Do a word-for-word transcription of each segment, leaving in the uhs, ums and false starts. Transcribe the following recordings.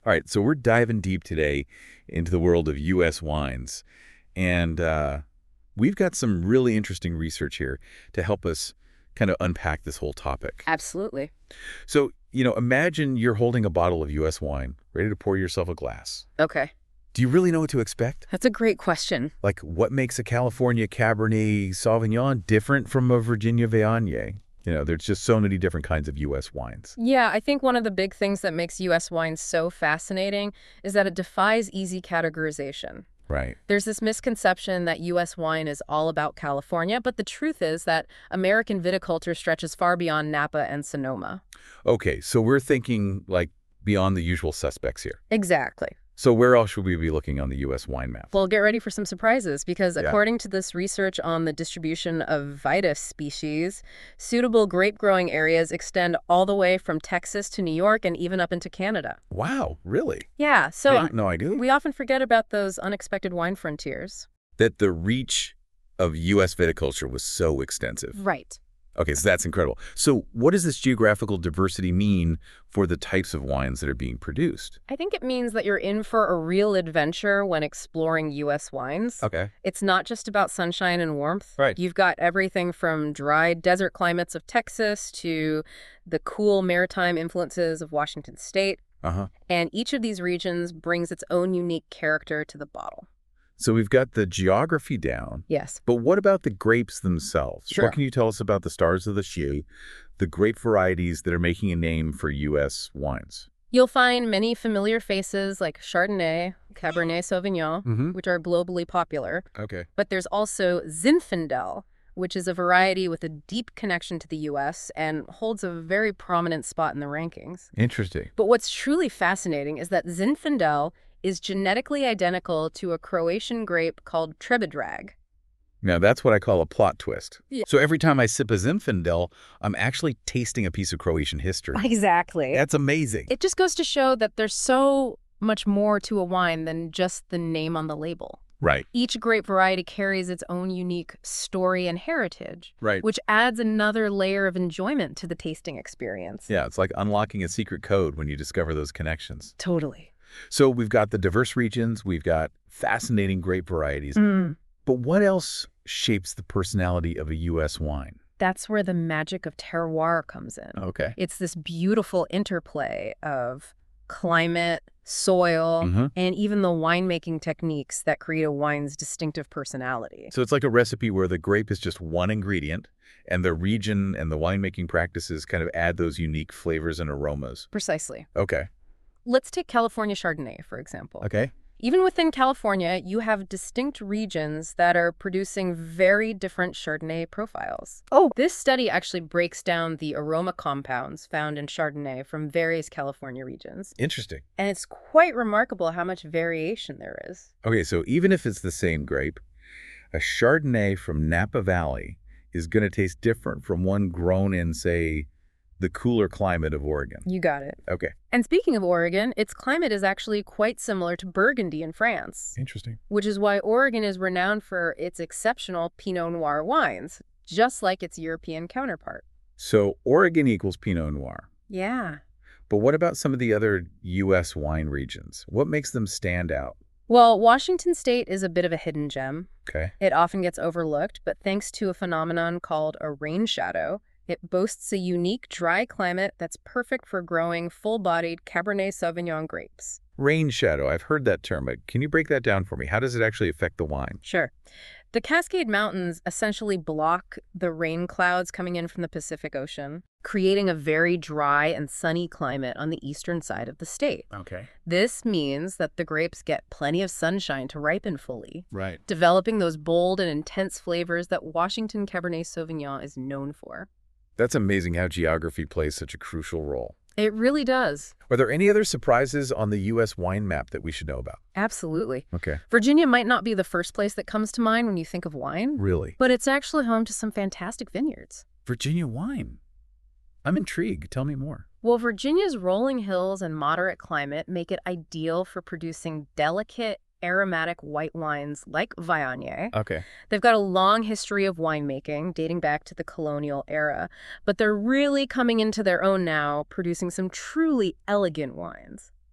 All right, so we're diving deep today into the world of U S wines. And uh, we've got some really interesting research here to help us kind of unpack this whole topic. Absolutely. So, you know, imagine you're holding a bottle of U S wine, ready to pour yourself a glass. Okay. Do you really know what to expect? That's a great question. Like, what makes a California Cabernet Sauvignon different from a Virginia Viognier? You know, there's just so many different kinds of U S wines. Yeah, I think one of the big things that makes U S wine so fascinating is that it defies easy categorization. Right. There's this misconception that U S wine is all about California, but the truth is that American viticulture stretches far beyond Napa and Sonoma. Okay, so we're thinking, like, beyond the usual suspects here. Exactly. So where else should we be looking on the U S wine map? Well, get ready for some surprises because Yeah. according to this research on the distribution of Vitis species, suitable grape-growing areas extend all the way from Texas to New York and even up into Canada. Wow, really? Yeah, so I had no idea. we often forget about those unexpected wine frontiers. That the reach of U S viticulture was so extensive. Right. Okay, so that's incredible. So what does this geographical diversity mean for the types of wines that are being produced? I think it means that you're in for a real adventure when exploring U S wines. Okay. It's not just about sunshine and warmth. Right. You've got everything from dry desert climates of Texas to the cool maritime influences of Washington State. Uh-huh. And each of these regions brings its own unique character to the bottle. So we've got the geography down, Yes. but what about the grapes themselves? Sure. What can you tell us about the stars of the shoe, the grape varieties that are making a name for U S wines? You'll find many familiar faces like Chardonnay, Cabernet Sauvignon, Mm-hmm. which are globally popular. Okay. But there's also Zinfandel, which is a variety with a deep connection to the U S and holds a very prominent spot in the rankings. Interesting. But what's truly fascinating is that Zinfandel is genetically identical to a Croatian grape called Trebedrag. Now, that's what I call a plot twist. Yeah. So every time I sip a Zinfandel, I'm actually tasting a piece of Croatian history. Exactly. That's amazing. It just goes to show that there's so much more to a wine than just the name on the label. Right. Each grape variety carries its own unique story and heritage, Right. which adds another layer of enjoyment to the tasting experience. Yeah, it's like unlocking a secret code when you discover those connections. Totally. So we've got the diverse regions, we've got fascinating grape varieties, Mm. but what else shapes the personality of a U S wine? That's where the magic of terroir comes in. Okay. It's this beautiful interplay of climate, soil, Mhm. and even the winemaking techniques that create a wine's distinctive personality. So it's like a recipe where the grape is just one ingredient, and the region and the winemaking practices kind of add those unique flavors and aromas. Precisely. Okay. Let's take California Chardonnay, for example. Okay. Even within California, you have distinct regions that are producing very different Chardonnay profiles. Oh. This study actually breaks down the aroma compounds found in Chardonnay from various California regions. Interesting. And it's quite remarkable how much variation there is. Okay, so even if it's the same grape, a Chardonnay from Napa Valley is going to taste different from one grown in, say, the cooler climate of Oregon. You got it. Okay. And speaking of Oregon, its climate is actually quite similar to Burgundy in France, Interesting. which is why Oregon is renowned for its exceptional Pinot Noir wines, just like its European counterpart. So Oregon equals Pinot Noir. Yeah. But what about some of the other U S wine regions? What makes them stand out? Well, Washington State is a bit of a hidden gem. Okay. It often gets overlooked, but thanks to a phenomenon called a rain shadow, it boasts a unique dry climate that's perfect for growing full-bodied Cabernet Sauvignon grapes. Rain shadow. I've heard that term. but Can you break that down for me? How does it actually affect the wine? Sure. The Cascade Mountains essentially block the rain clouds coming in from the Pacific Ocean, creating a very dry and sunny climate on the eastern side of the state. Okay. This means that the grapes get plenty of sunshine to ripen fully, Right. developing those bold and intense flavors that Washington Cabernet Sauvignon is known for. That's amazing how geography plays such a crucial role. It really does. Are there any other surprises on the U S wine map that we should know about? Absolutely. Okay. Virginia might not be the first place that comes to mind when you think of wine, Really? but it's actually home to some fantastic vineyards. Virginia wine. I'm intrigued. Tell me more. Well, Virginia's rolling hills and moderate climate make it ideal for producing delicate, aromatic white wines like Viognier. Okay. They've got a long history of winemaking dating back to the colonial era, but they're really coming into their own now, producing some truly elegant wines.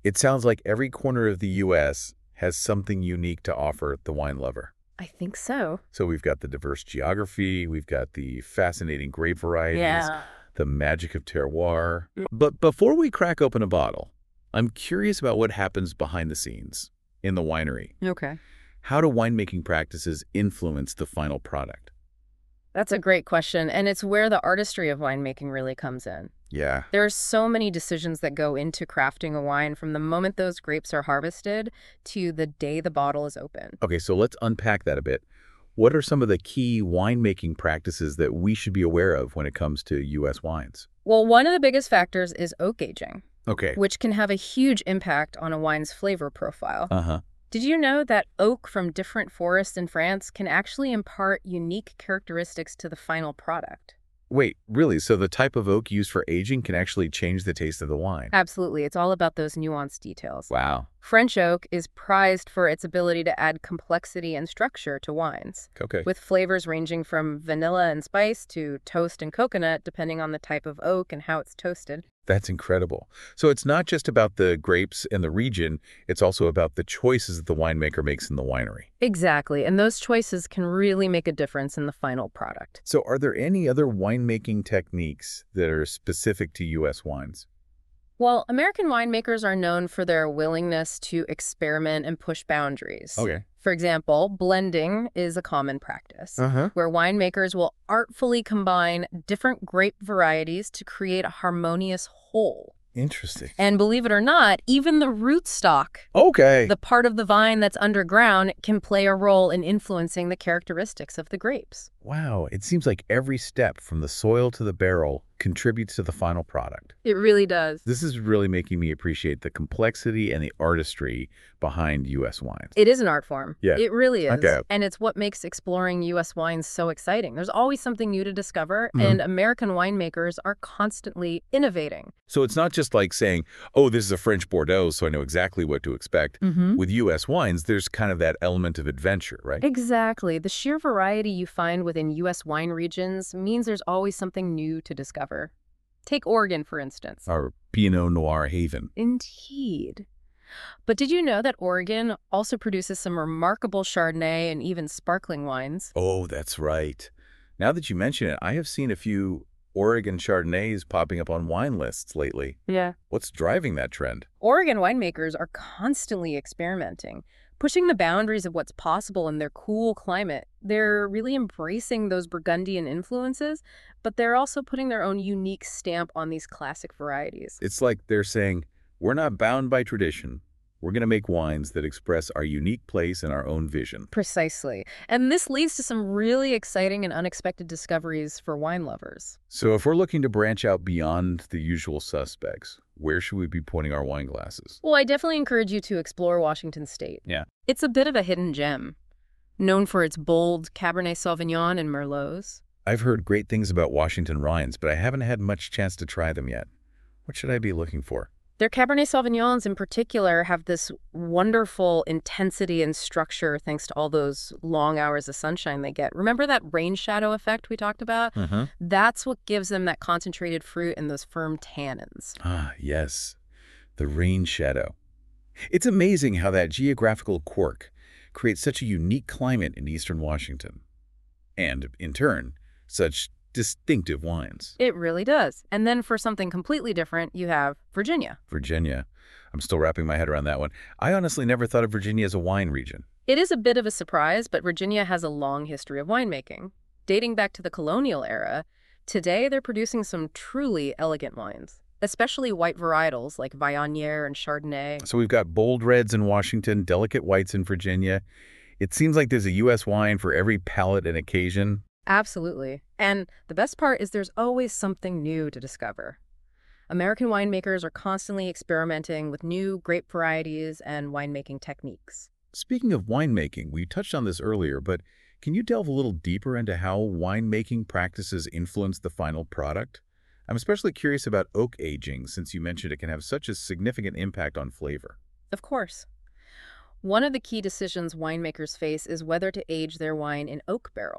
It sounds like every corner of the U S has something unique to offer the wine lover. I think so. So we've got the diverse geography, we've got the fascinating grape varieties, Yeah. the magic of terroir. But before we crack open a bottle, I'm curious about what happens behind the scenes in the winery. Okay. How do winemaking practices influence the final product? That's a great question, and it's where the artistry of winemaking really comes in. Yeah. There are so many decisions that go into crafting a wine from the moment those grapes are harvested to the day the bottle is open. Okay, so let's unpack that a bit. What are some of the key winemaking practices that we should be aware of when it comes to U S wines? Well, one of the biggest factors is oak aging, Okay. which can have a huge impact on a wine's flavor profile. Uh-huh. Did you know that oak from different forests in France can actually impart unique characteristics to the final product? Wait, really? So the type of oak used for aging can actually change the taste of the wine? Absolutely. It's all about those nuanced details. Wow. French oak is prized for its ability to add complexity and structure to wines, Okay. with flavors ranging from vanilla and spice to toast and coconut, depending on the type of oak and how it's toasted. That's incredible. So it's not just about the grapes and the region, it's also about the choices that the winemaker makes in the winery. Exactly, and those choices can really make a difference in the final product. So are there any other winemaking techniques that are specific to U S wines? Well, American winemakers are known for their willingness to experiment and push boundaries. Okay. For example, blending is a common practice, Uh-huh. where winemakers will artfully combine different grape varieties to create a harmonious whole. Interesting. And believe it or not, even the rootstock, Okay. the part of the vine that's underground, can play a role in influencing the characteristics of the grapes. Wow, it seems like every step from the soil to the barrel contributes to the final product. It really does. This is really making me appreciate the complexity and the artistry behind U S wines. It is an art form. Yeah. It really is. Okay. And it's what makes exploring U S wines so exciting. There's always something new to discover, Mhm. and American winemakers are constantly innovating. So it's not just like saying, oh, this is a French Bordeaux, so I know exactly what to expect. Mm-hmm. With U S wines, there's kind of that element of adventure, right? Exactly. The sheer variety you find within U S wine regions means there's always something new to discover. Take Oregon, for instance. Our Pinot Noir haven. Indeed. But did you know that Oregon also produces some remarkable Chardonnay and even sparkling wines? Oh, that's right. Now that you mention it, I have seen a few Oregon Chardonnays popping up on wine lists lately. Yeah. What's driving that trend? Oregon winemakers are constantly experimenting, pushing the boundaries of what's possible in their cool climate. They're really embracing those Burgundian influences, but they're also putting their own unique stamp on these classic varieties. It's like they're saying, we're not bound by tradition. We're going to make wines that express our unique place and our own vision. Precisely. And this leads to some really exciting and unexpected discoveries for wine lovers. So if we're looking to branch out beyond the usual suspects, where should we be pointing our wine glasses? Well, I definitely encourage you to explore Washington State. Yeah. It's a bit of a hidden gem, known for its bold Cabernet Sauvignon and Merlots. I've heard great things about Washington Rines, but I haven't had much chance to try them yet. What should I be looking for? Their Cabernet Sauvignons in particular have this wonderful intensity and structure thanks to all those long hours of sunshine they get. Remember that rain shadow effect we talked about? Uh-huh. That's what gives them that concentrated fruit and those firm tannins. Ah, yes. The rain shadow. It's amazing how that geographical quirk creates such a unique climate in eastern Washington. And, in turn, such distinctive wines. It really does. And then for something completely different, you have Virginia. Virginia. I'm still wrapping my head around that one. I honestly never thought of Virginia as a wine region. It is a bit of a surprise, but Virginia has a long history of winemaking. Dating back to the colonial era, today they're producing some truly elegant wines, especially white varietals like Viognier and Chardonnay. So we've got bold reds in Washington, delicate whites in Virginia. It seems like there's a U S wine for every palate and occasion. Absolutely. And the best part is there's always something new to discover. American winemakers are constantly experimenting with new grape varieties and winemaking techniques. Speaking of winemaking, we touched on this earlier, but can you delve a little deeper into how winemaking practices influence the final product? I'm especially curious about oak aging, since you mentioned it can have such a significant impact on flavor. Of course. One of the key decisions winemakers face is whether to age their wine in oak barrels.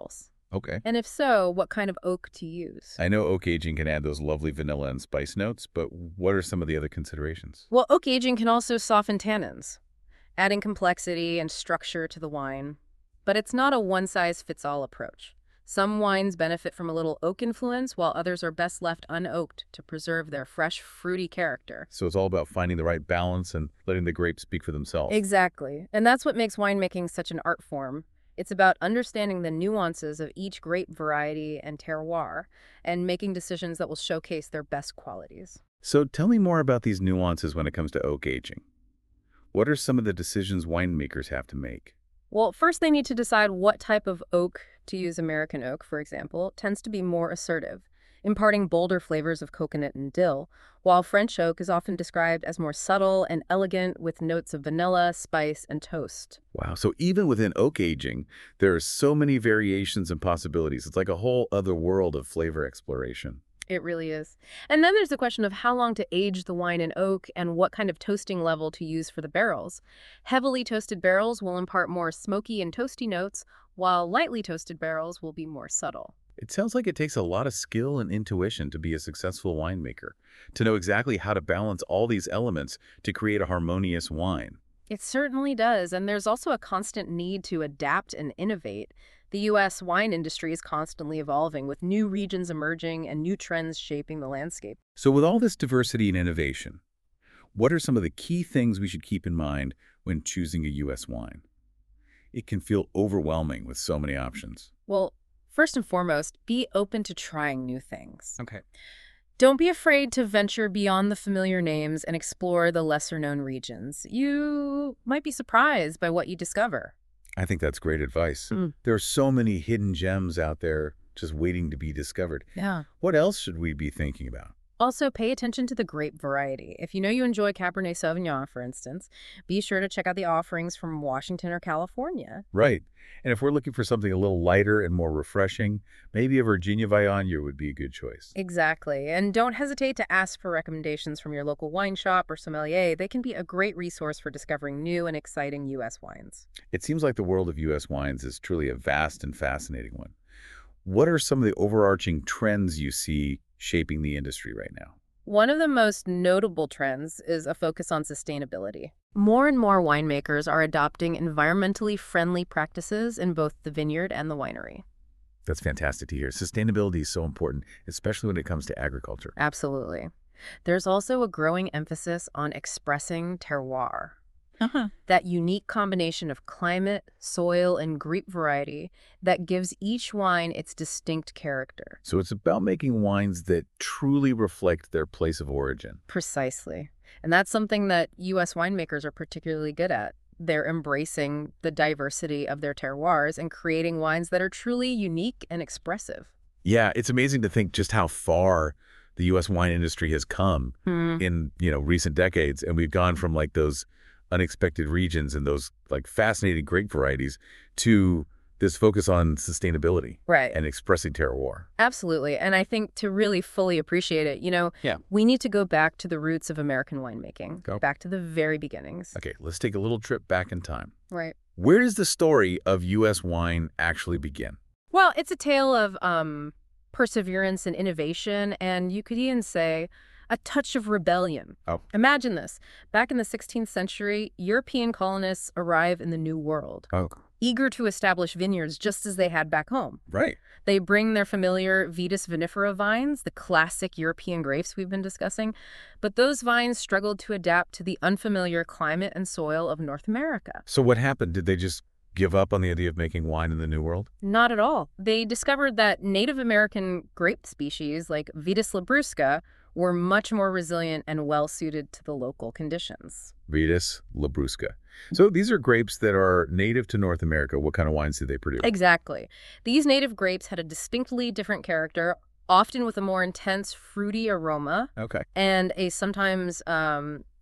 Okay. And if so, what kind of oak to use? I know oak aging can add those lovely vanilla and spice notes, but what are some of the other considerations? Well, oak aging can also soften tannins, adding complexity and structure to the wine. But it's not a one-size-fits-all approach. Some wines benefit from a little oak influence, while others are best left unoaked to preserve their fresh, fruity character. So it's all about finding the right balance and letting the grapes speak for themselves. Exactly. And that's what makes winemaking such an art form. It's about understanding the nuances of each grape variety and terroir and making decisions that will showcase their best qualities. So tell me more about these nuances when it comes to oak aging. What are some of the decisions winemakers have to make? Well, first they need to decide what type of oak to use. American oak, for example, tends to be more assertive, imparting bolder flavors of coconut and dill, while French oak is often described as more subtle and elegant with notes of vanilla, spice, and toast. Wow, so even within oak aging, there are so many variations and possibilities. It's like a whole other world of flavor exploration. It really is. And then there's the question of how long to age the wine in oak and what kind of toasting level to use for the barrels. Heavily toasted barrels will impart more smoky and toasty notes, while lightly toasted barrels will be more subtle. It sounds like it takes a lot of skill and intuition to be a successful winemaker, to know exactly how to balance all these elements to create a harmonious wine. It certainly does, and there's also a constant need to adapt and innovate. The U S wine industry is constantly evolving, with new regions emerging and new trends shaping the landscape. So with all this diversity and innovation, what are some of the key things we should keep in mind when choosing a U S wine? It can feel overwhelming with so many options. Well, first and foremost, be open to trying new things. Okay. Don't be afraid to venture beyond the familiar names and explore the lesser-known regions. You might be surprised by what you discover. I think that's great advice. Mm. There are so many hidden gems out there just waiting to be discovered. Yeah. What else should we be thinking about? Also, pay attention to the grape variety. If you know you enjoy Cabernet Sauvignon, for instance, be sure to check out the offerings from Washington or California. Right. And if we're looking for something a little lighter and more refreshing, maybe a Virginia Viognier would be a good choice. Exactly. And don't hesitate to ask for recommendations from your local wine shop or sommelier. They can be a great resource for discovering new and exciting U S wines. It seems like the world of U S wines is truly a vast and fascinating one. What are some of the overarching trends you see shaping the industry right now? One of the most notable trends is a focus on sustainability. More and more winemakers are adopting environmentally friendly practices in both the vineyard and the winery. That's fantastic to hear. Sustainability is so important, especially when it comes to agriculture. Absolutely. There's also a growing emphasis on expressing terroir. Uh-huh. That unique combination of climate, soil, and grape variety that gives each wine its distinct character. So it's about making wines that truly reflect their place of origin. Precisely. And that's something that U S winemakers are particularly good at. They're embracing the diversity of their terroirs and creating wines that are truly unique and expressive. Yeah, it's amazing to think just how far the U S wine industry has come Hmm. in, you know, recent decades. And we've gone from like those unexpected regions and those like fascinating grape varieties to this focus on sustainability Right. and expressing terroir. Absolutely. And I think to really fully appreciate it, you know, Yeah. we need to go back to the roots of American winemaking, Go. back to the very beginnings. Okay, let's take a little trip back in time. Right. Where does the story of U S wine actually begin? Well, it's a tale of um, perseverance and innovation, and you could even say a touch of rebellion. Oh. Imagine this. Back in the sixteenth century, European colonists arrive in the New World, Oh, eager to establish vineyards just as they had back home. right. They bring their familiar Vitis vinifera vines, the classic European grapes we've been discussing, but those vines struggled to adapt to the unfamiliar climate and soil of North America. So what happened? Did they just give up on the idea of making wine in the New World? Not at all. They discovered that Native American grape species like Vitis labrusca were much more resilient and well-suited to the local conditions. Vitis labrusca. So these are grapes that are native to North America. What kind of wines do they produce? Exactly. These native grapes had a distinctly different character, often with a more intense fruity aroma Okay. and a sometimes um,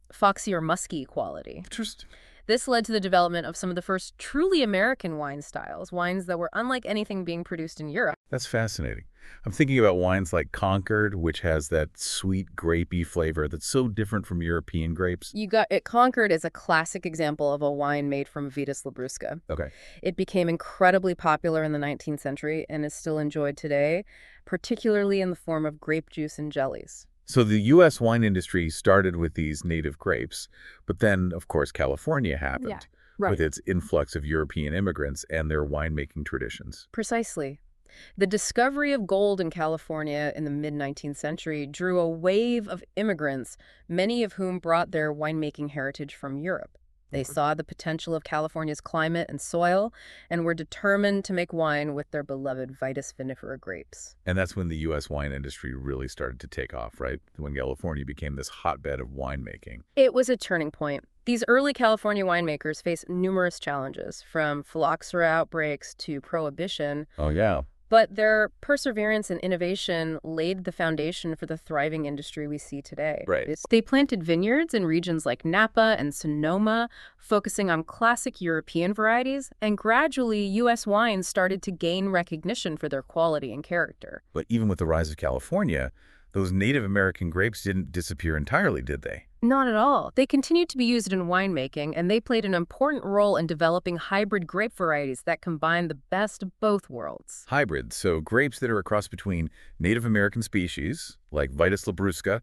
foxy or musky quality. Interesting. This led to the development of some of the first truly American wine styles, wines that were unlike anything being produced in Europe. That's fascinating. I'm thinking about wines like Concord, which has that sweet grapey flavor that's so different from European grapes. You got it. Concord is a classic example of a wine made from Vitis labrusca. Okay. It became incredibly popular in the nineteenth century and is still enjoyed today, particularly in the form of grape juice and jellies. So the U S wine industry started with these native grapes, but then, of course, California happened Yeah, right. with its influx of European immigrants and their winemaking traditions. Precisely. The discovery of gold in California in the mid nineteenth century drew a wave of immigrants, many of whom brought their winemaking heritage from Europe. They Mhm. saw the potential of California's climate and soil and were determined to make wine with their beloved Vitis vinifera grapes. And that's when the U S wine industry really started to take off, right? When California became this hotbed of winemaking. It was a turning point. These early California winemakers faced numerous challenges, from phylloxera outbreaks to prohibition, Oh, yeah. but their perseverance and innovation laid the foundation for the thriving industry we see today. Right. It's- They planted vineyards in regions like Napa and Sonoma, focusing on classic European varieties, and gradually U S wines started to gain recognition for their quality and character. But even with the rise of California, those Native American grapes didn't disappear entirely, did they? Not at all. They continued to be used in winemaking, and they played an important role in developing hybrid grape varieties that combine the best of both worlds. Hybrids, so grapes that are a cross between Native American species, like Vitis labrusca,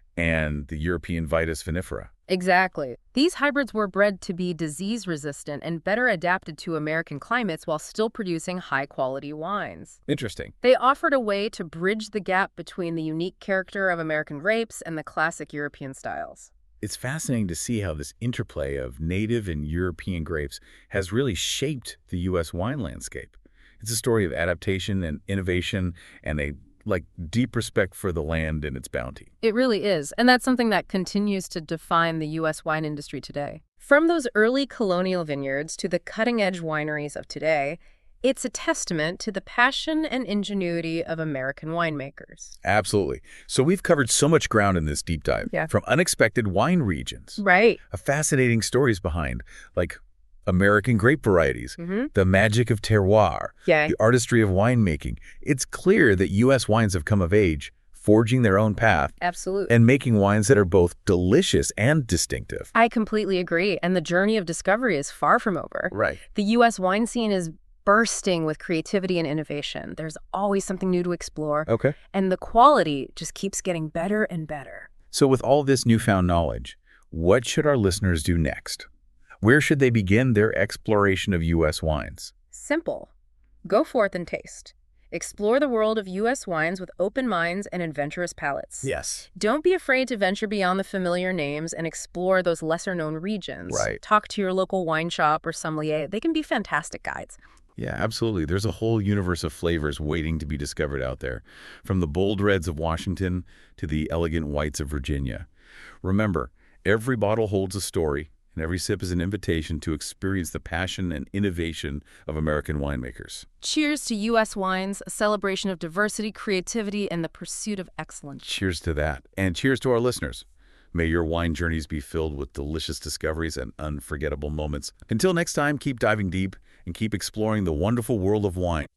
and the European Vitis vinifera. Exactly. These hybrids were bred to be disease-resistant and better adapted to American climates while still producing high-quality wines. Interesting. They offered a way to bridge the gap between the unique character of American grapes and the classic European styles. It's fascinating to see how this interplay of native and European grapes has really shaped the U S wine landscape. It's a story of adaptation and innovation and a like deep respect for the land and its bounty. It really is, and that's something that continues to define the U S wine industry today. From those early colonial vineyards to the cutting-edge wineries of today, it's a testament to the passion and ingenuity of American winemakers. Absolutely. So we've covered so much ground in this deep dive, Yeah. from unexpected wine regions, Right. uh, fascinating stories behind, like American grape varieties, Mm-hmm. the magic of terroir, Yeah. the artistry of winemaking. It's clear that U S wines have come of age, forging their own path Absolutely. and making wines that are both delicious and distinctive. I completely agree, and the journey of discovery is far from over. Right. The U S wine scene is bursting with creativity and innovation. There's always something new to explore, Okay. and the quality just keeps getting better and better. So with all this newfound knowledge, what should our listeners do next? Where should they begin their exploration of U S wines? Simple. Go forth and taste. Explore the world of U S wines with open minds and adventurous palates. Yes. Don't be afraid to venture beyond the familiar names and explore those lesser-known regions. Right. Talk to your local wine shop or sommelier. They can be fantastic guides. Yeah, absolutely. There's a whole universe of flavors waiting to be discovered out there, from the bold reds of Washington to the elegant whites of Virginia. Remember, every bottle holds a story, and every sip is an invitation to experience the passion and innovation of American winemakers. Cheers to U S wines, a celebration of diversity, creativity, and the pursuit of excellence. Cheers to that. And cheers to our listeners. May your wine journeys be filled with delicious discoveries and unforgettable moments. Until next time, keep diving deep and keep exploring the wonderful world of wine.